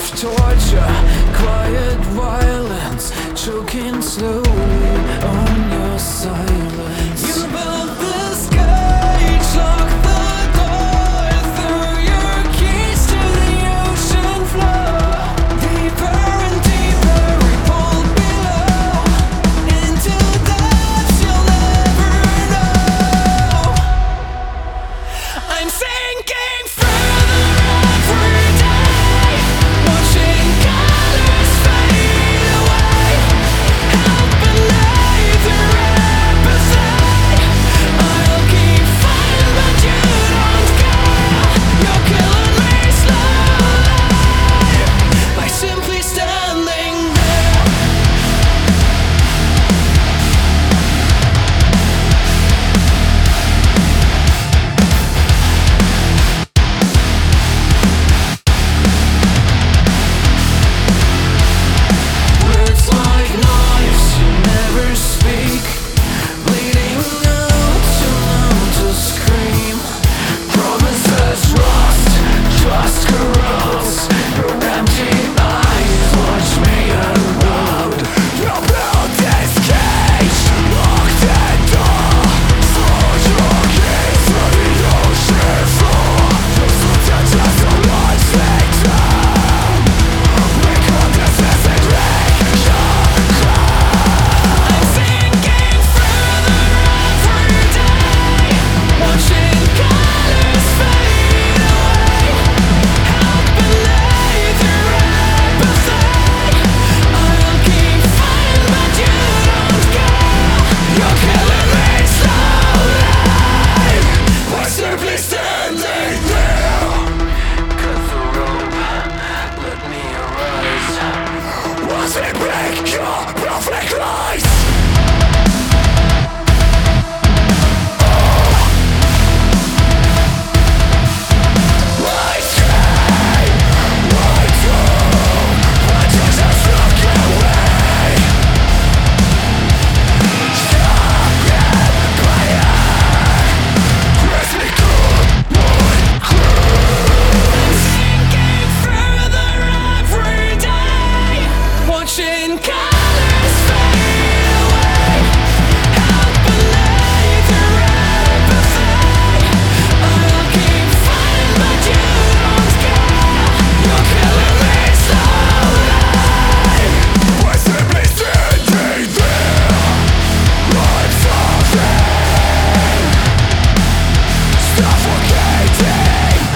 torture, quiet violence, choking slowly on your silence. You built this cage, lock the door, threw your keys to the ocean floor. Deeper and deeper, we pulled below, into depths you'll never know. I'm sinking further every day, watching colors fade away. Help beneath your apathy. I'll keep fighting, but you don't care. You're killing me slowly by simply standing there. Words like knives, you never speak, bleeding out too loud to scream. Promises rust, trust corrupts. Your empty eyes watch me erode. You built this cage, lock the door, throw your keys to the ocean floor. Your sentence just a life victim. We call this message I'm sinking further every day, watching colors fade away. Help beneath your apathy. I'll keep fighting, but you don't care. You're killing me slowly by simply standing there. Cut the rope, let me arise. Once we break your perfect lies. My scream, my doom, my treasures look away. Stop it, player. Press me good, I'm sinking further every day, watching colors fade away. Help beneath your apathy. I'll keep fighting, but you don't care. You're killing me slowly by simply standing there. I'm suffering, suffocating.